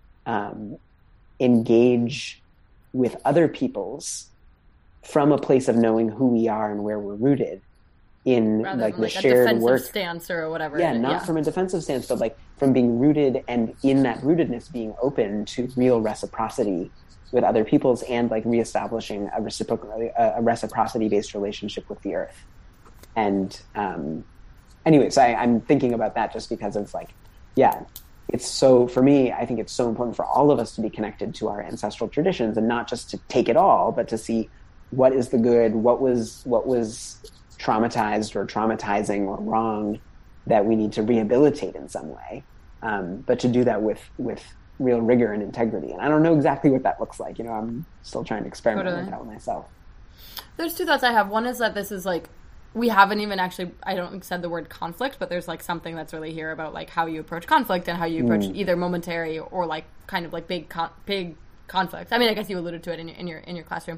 engage with other peoples from a place of knowing who we are and where we're rooted in, rather like, the shared defensive work stance or whatever. Not from a defensive stance, but like from being rooted, and in that rootedness being open to real reciprocity with other peoples, and like reestablishing a reciprocity-based relationship with the earth. And anyways, I'm thinking about that just because of like, it's so, for me, I think it's so important for all of us to be connected to our ancestral traditions, and not just to take it all, but to see what is the good, what was traumatized or traumatizing or wrong that we need to rehabilitate in some way. But to do that with real rigor and integrity. And I don't know exactly what that looks like. I'm still trying to experiment with that with myself. There's two thoughts I have. One is that this is like, we haven't even actually, I don't think said the word conflict, but there's like something that's really here about like how you approach conflict and how you approach either momentary or like kind of like big conflicts. I mean, I guess you alluded to it in your classroom.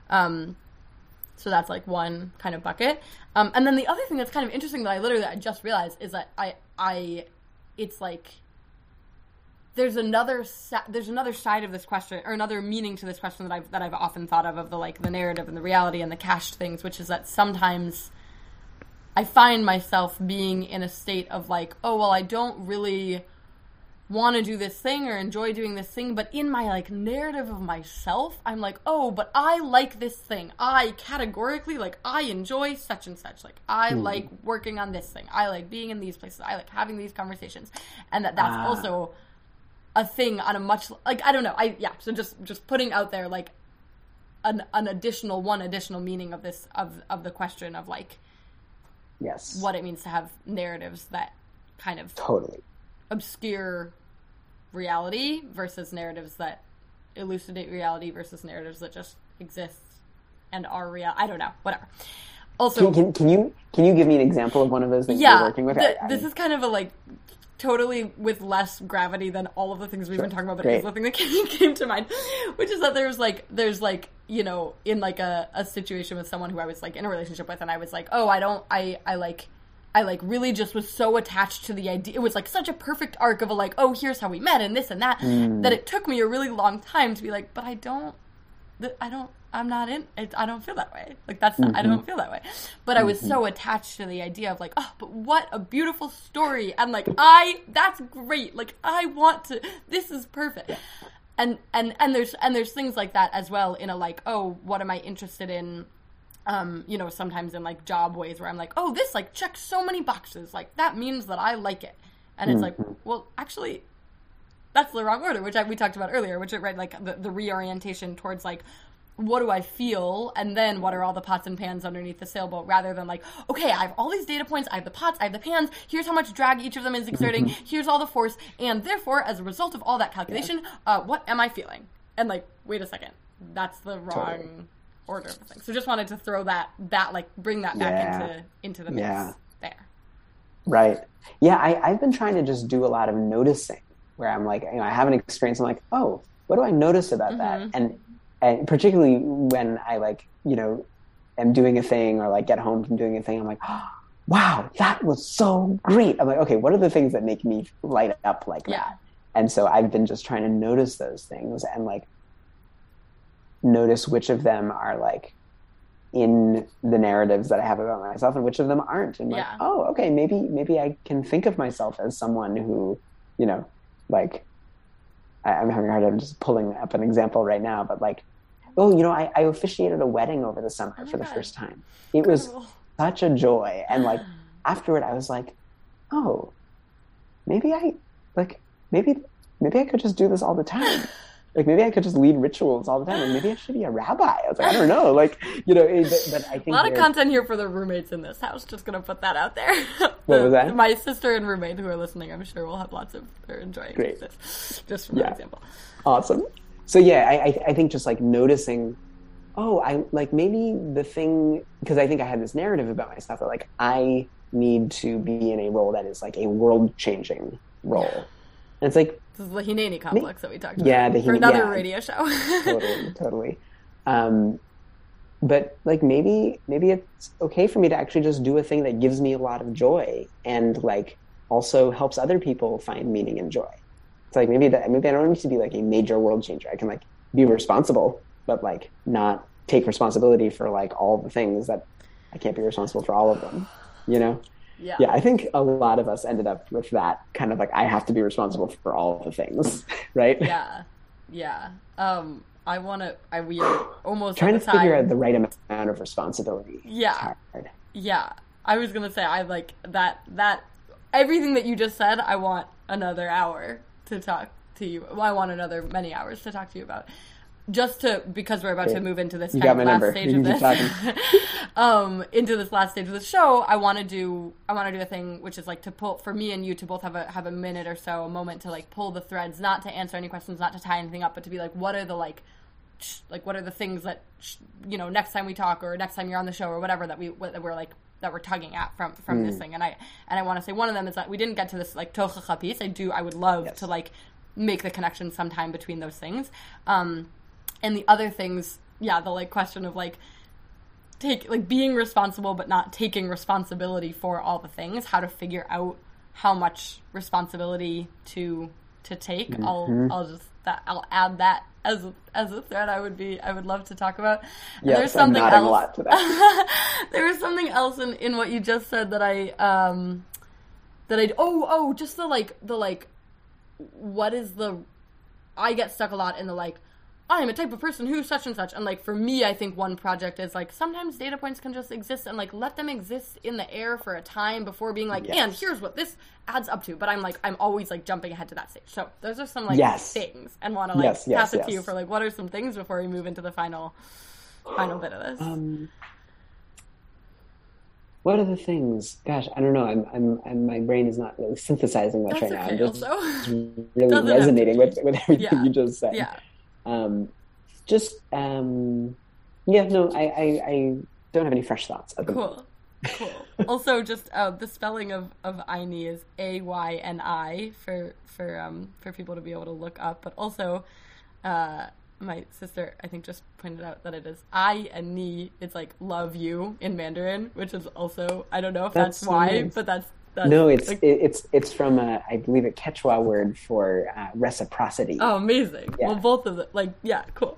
So that's like one kind of bucket. And then the other thing that's kind of interesting that I just realized is that it's like, there's another side of this question, or another meaning to this question that I've often thought of the like the narrative and the reality and the cached things, which is that sometimes I find myself being in a state of like, oh, well, I don't really want to do this thing or enjoy doing this thing, but in my like narrative of myself, I'm like, oh, but I like this thing. I categorically, like, I enjoy such and such. Like, I like working on this thing. I like being in these places. I like having these conversations. And that's also a thing on a much, like, I don't know. So just putting out there, like, one additional meaning of this, of the question of, like, yes, what it means to have narratives that kind of totally obscure reality versus narratives that elucidate reality versus narratives that just exist and are real. I don't know, whatever. Also, can you give me an example of one of those that you're working with? This is kind of a like totally with less gravity than all of the things we've been talking about, but Great. it's the thing that came to mind, which is that there's like, you know, in like a situation with someone who I was like in a relationship with, and I was like, oh, I really just was so attached to the idea. It was like such a perfect arc of a like, oh, here's how we met and this and that, that it took me a really long time to be like, but I don't feel that way. Like, that's not, I don't feel that way. But I was so attached to the idea of like, oh, but what a beautiful story. And like, that's great. Like, I want to, this is perfect. And there's things like that as well in a like, oh, what am I interested in? You know, sometimes in like job ways where I'm like, oh, this like checks so many boxes. Like, that means that I like it. And it's like, well, actually, that's the wrong order, which we talked about earlier, which right, like the reorientation towards like, what do I feel, and then what are all the pots and pans underneath the sailboat, rather than like, okay, I have all these data points, I have the pots, I have the pans, here's how much drag each of them is exerting, here's all the force, and therefore, as a result of all that calculation, what am I feeling? And like, wait a second, that's the wrong order of the thing. So just wanted to throw that like, bring that back into the mix there. Right. Yeah, I've been trying to just do a lot of noticing, where I'm like, you know, I have an experience, I'm like, oh, what do I notice about that? And particularly when I like, you know, am doing a thing or like get home from doing a thing, I'm like, oh, wow, that was so great. I'm like, okay, what are the things that make me light up like that? And so I've been just trying to notice those things and like notice which of them are like in the narratives that I have about myself and which of them aren't. And like, oh, okay, maybe I can think of myself as someone who, you know, like, I'm having a hard time just pulling up an example right now, but like, oh, you know, I officiated a wedding over the summer for the first time. It was such a joy. And like, afterward, I was like, oh, maybe I could just do this all the time. Like, maybe I could just lead rituals all the time. And maybe I should be a rabbi. I was like, I don't know. Like, you know, but I think... A lot of content here for the roommates in this house. Just going to put that out there. What was that? My sister and roommate who are listening, I'm sure will have lots of... They're enjoying this. Just for example. Awesome. So, yeah, I think just, like, noticing, oh, I, like, maybe the thing... Because I think I had this narrative about myself that, like, I need to be in a role that is, like, a world-changing role. And it's like... This is the Hineni complex that we talked about. Yeah, for another radio show. Totally. But like maybe it's okay for me to actually just do a thing that gives me a lot of joy and like also helps other people find meaning and joy. It's like maybe I don't need to be like a major world changer. I can like be responsible, but like not take responsibility for like all the things that I can't be responsible for all of them. You know? Yeah, I think a lot of us ended up with that kind of like, I have to be responsible for all the things, right? Yeah. We are almost trying to figure out the right amount of responsibility. Yeah. It's hard. Yeah. I was going to say, I like that everything that you just said, I want another hour to talk to you. Well, I want many hours to talk to you about. Because we're about to move into this kind of last stage of this, into this last stage of the show, I want to do a thing which is like to pull, for me and you to both have a minute or so, a moment to like pull the threads, not to answer any questions, not to tie anything up, but to be like, what are the what are the things that, you know, next time we talk or next time you're on the show or whatever that we're tugging at from this thing. And I want to say one of them is that we didn't get to this like tochacha piece. I would love to like make the connection sometime between those things. And the other things, the like question of like being responsible but not taking responsibility for all the things, how to figure out how much responsibility to take. I'll add that as a thread. I would love to talk about. And yes, there's something I'm nodding else. A lot to that. There was something else in what you just said that just the what is the, I get stuck a lot in the like, I'm a type of person who such and such. And, like, for me, I think one project is, like, sometimes data points can just exist and, like, let them exist in the air for a time before being like, and here's what this adds up to. But I'm always, like, jumping ahead to that stage. So those are some, like, things. And want to, like, pass it to you for, like, what are some things before we move into the final bit of this? What are the things? Gosh, I don't know. I'm my brain is not really synthesizing much right now. I'm just really resonating with everything you just said. Yeah. I don't have any fresh thoughts at the moment. Cool. Also, just the spelling of Ayni is Ayni for people to be able to look up. But also, my sister I think just pointed out that it is I and Ni. It's like love you in Mandarin, which is also I don't know if that's why, nice. but that's No, it's like, it's from I believe a Quechua word for reciprocity. oh, amazing. Yeah. Well, both of them, like, yeah, cool.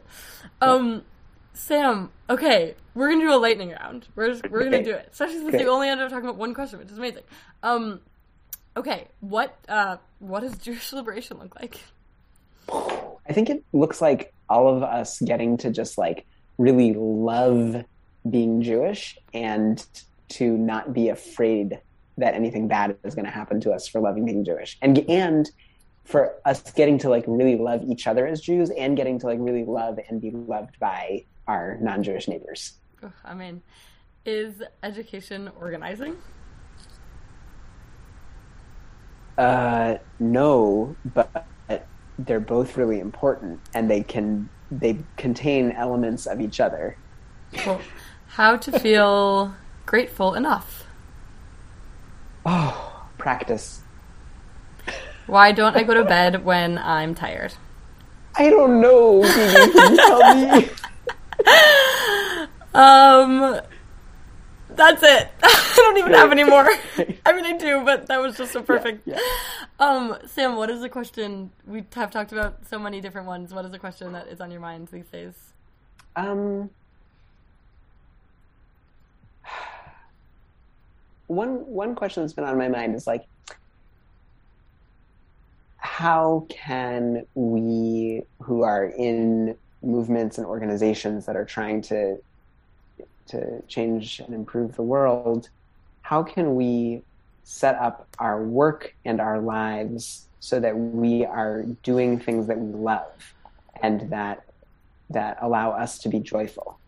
Sam, okay, we're gonna do a lightning round. We're gonna do it, especially since you only ended up talking about one question, which is amazing. Okay, what does Jewish liberation look like? I think it looks like all of us getting to just like really love being Jewish and to not be afraid that anything bad is going to happen to us for loving being Jewish, and for us getting to like really love each other as Jews and getting to like really love and be loved by our non-Jewish neighbors. Oh, I mean, is education organizing? No, but they're both really important, and they contain elements of each other. Cool. How to feel grateful enough? Oh, practice. Why don't I go to bed when I'm tired? I don't know. Can you tell me? That's it. I don't even have any more. I mean, I do, but that was just so perfect. Yeah. Sam, what is the question? We have talked about so many different ones. What is the question that is on your mind these days? One question that's been on my mind is like, how can we who are in movements and organizations that are trying to change and improve the world, how can we set up our work and our lives so that we are doing things that we love and that allow us to be joyful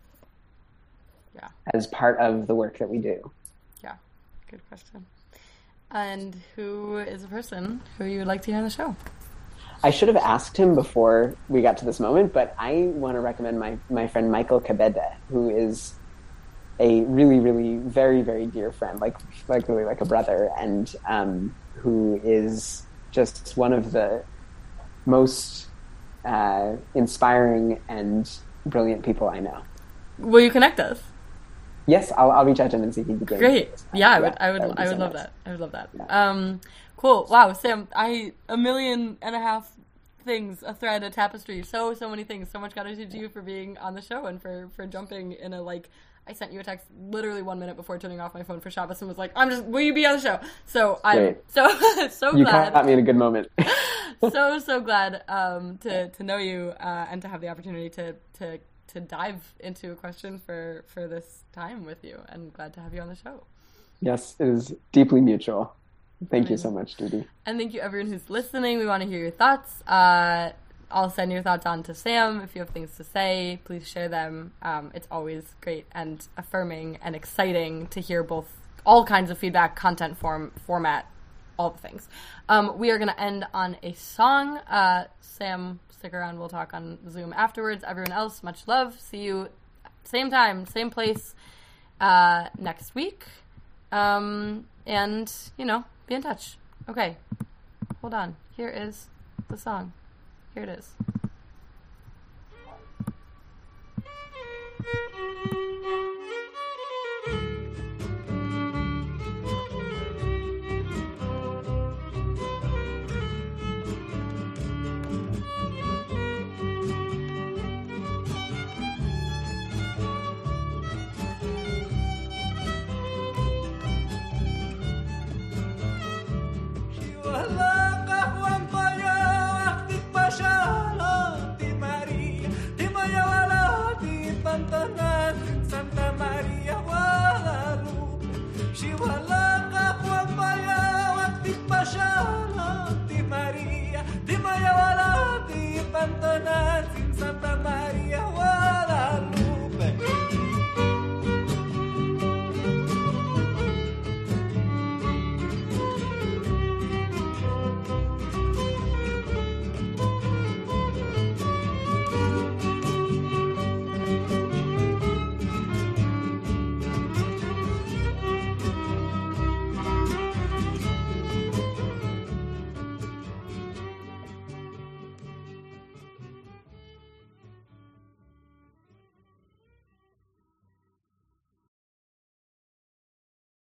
as part of the work that we do? Yeah, good question. And who is a person who you would like to hear on the show? I should have asked him before we got to this moment, but I want to recommend my friend Michael Kabeda, who is a really, really very, very dear friend, like really like a brother, and who is just one of the most inspiring and brilliant people I know. Will you connect us? Yes, I'll reach out to him and see if he'd be great. Yeah, I would love that. I would love that. Yeah. Cool. Wow, Sam, 1.5 million things, a thread, a tapestry, so many things. So much gratitude to you for being on the show and for jumping in a like. I sent you a text literally 1 minute before turning off my phone for Shabbos and was like, will you be on the show? So I'm so glad. You caught me in a good moment. so glad to know you and to have the opportunity to dive into a question for this time with you, and glad to have you on the show. Yes, it is deeply mutual. Thank you so much, Judy. And thank you everyone who's listening. We want to hear your thoughts. I'll send your thoughts on to Sam. If you have things to say, please share them. It's always great and affirming and exciting to hear all kinds of feedback, content format, all the things. We are going to end on a song. Sam, stick around. We'll talk on Zoom afterwards. Everyone else, much love. See you same time, same place next week. And, be in touch. Okay. Hold on. Here is the song. Here it is.